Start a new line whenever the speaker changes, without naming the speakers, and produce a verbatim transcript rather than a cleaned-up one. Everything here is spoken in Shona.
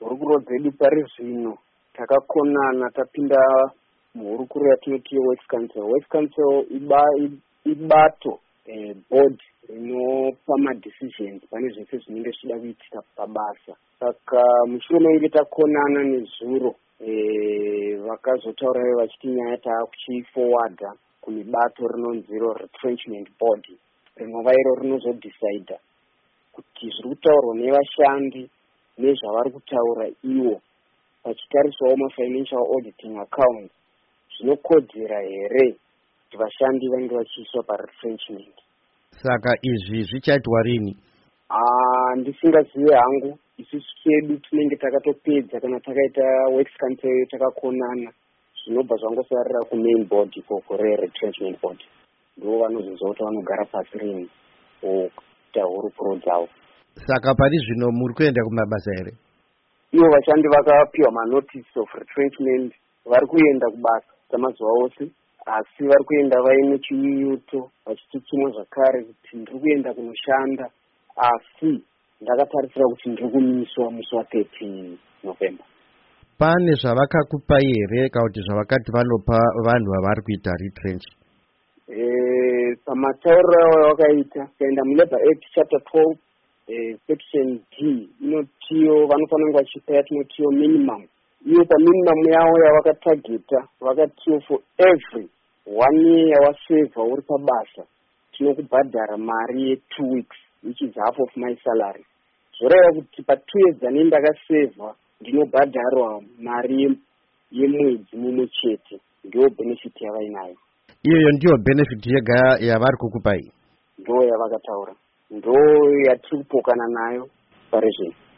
hurukuro dzedu pari zvino takakonana tapinda muhurukuro yatinoti West Council. West Council iba, ibato eh, board rinopa madecisions pane zvese zvinenge zvichida kuitika pabasa. Saka mushure menge takonana nezuro eh, vakazotaura vachiti nyaya taakuchiforwarda kumibato rinonzi retrenchment board rinova iro rinozodecida kuti zviri kutaurwa nevashandi nezvavari kutaura ivo vachitarisawo mafinancial auditing account zvinokodzera here kuti vashandi vange vachiiswa paretrenchment.
Saka izvi zvichaitwa rini?
Ah, ndisingazivi hangu. Isusu chedu tinenge takatopedza kana takaita Works Council takakonana zvinobva zvangosarira kumain board ikoko retrenchment board. Ndo vanozonzwa kuti vanogara pasi rini kuita hurukuro dzavo.
Saka pari zvino muri kuenda kumabasa here?
Ivo vashandi vakapiwa manotice of retrenchment vari kuenda kubasa samazuva ose, asi vari kuenda vaine chiuto vachitutsumwa zvakare kuti ndiri kuenda kunoshanda, asi ndakatarisira kuti ndiri kumiswa musi wa13 November.
Pane zvavakakupai here kana kuti zvavakati vanopa vanhu vavari kuita retrench?
Eh, pamatauriro avakaita kaenda muLabour Act chapter twelve eh, section D inotiyo vanofanira kunge vachipa yatinotiyo minimum. Iyo paminimum yavo yavakatageta vakatiyo for every one year yawasevha uri pabasa tinokubhadhara mari ye-two weeks which is half of my salary. Zvoreva kuti pa-two years ane ndakasevha ndinobhadharwa mari yemwedzi mumwe chete. Ndiyo benefit yavainayo.
Iyoyo ndiyo benefit yega yavari kukupai?
Ndo yavakataura, ndo yatiri kupokana nayo pari zvino.